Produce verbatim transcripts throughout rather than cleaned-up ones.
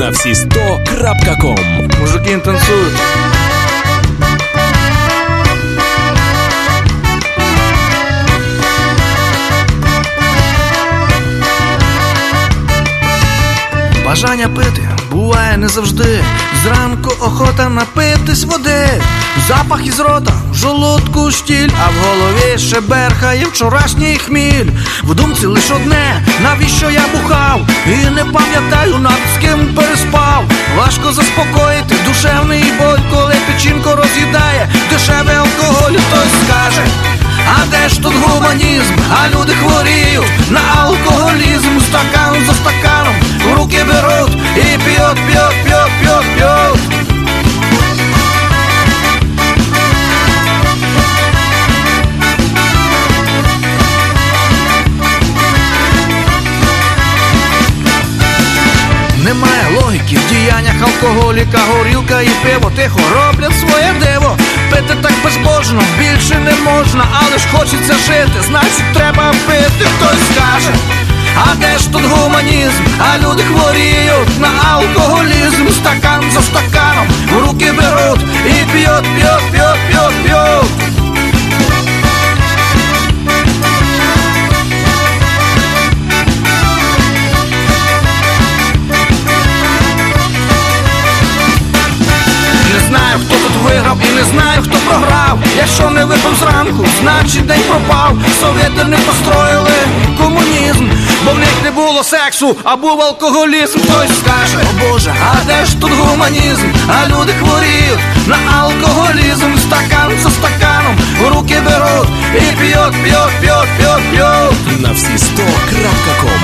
на всі сто крапка ком. Мужики танцують. Бажання пити буває не завжди. Зранку охота напитись води. Запах із рота, в желудку штіль, а в голові ще берхає вчорашній хміль. В думці лиш одне, навіщо я бухав, і не пам'ятаю, над з ким переспав. Важко заспокоїти душевний боль, коли печінку роз'їдає дешевий алкоголь. Хтось скаже, а де ж тут гуманізм? А люди хворіють на алкоголізм. Стакан за стаканом в руки беруть і п'ють, п'ють, п'ють, п'ють, п'ють. Немає логіки в діяннях алкоголіка. Горілка і пиво тихо роблять своє диво. Пити так безбожно більше не можна, але ж хочеться жити, значить треба пити. Хтось скаже, а де ж тут гуманізм? А люди хворіють на алкоголізм. Стакан за стаканом в руки беруть і п'ють, п'ють, п'ють, п'ють, п'ють. Не знаю, хто тут виграв і не знаю, хто програв. Якщо не випив зранку, значить день пропав. Совєти не построїли комунізм, бо в них не було сексу, а був алкоголізм. Хтось скаже, о Боже, а де ж тут гуманізм? А люди хворіють на алкоголізм. Стакан за стаканом в руки беруть і п'ють, п'ють, п'ють, п'ють, п'ють. На всі сто крапка ком.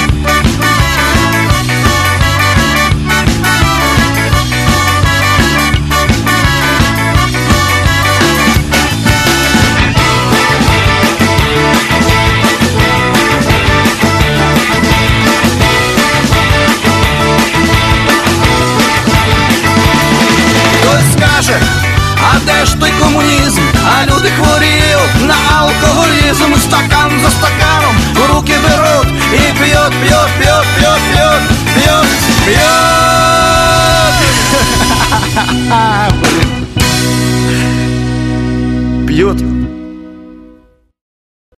А де ж той комунізм? А люди хворіють на алкоголізм. Стакан за стаканом в руки беруть і п'ють, п'ють, п'ють, п'ють, п'ють, п'ють, п'ють. П'ють.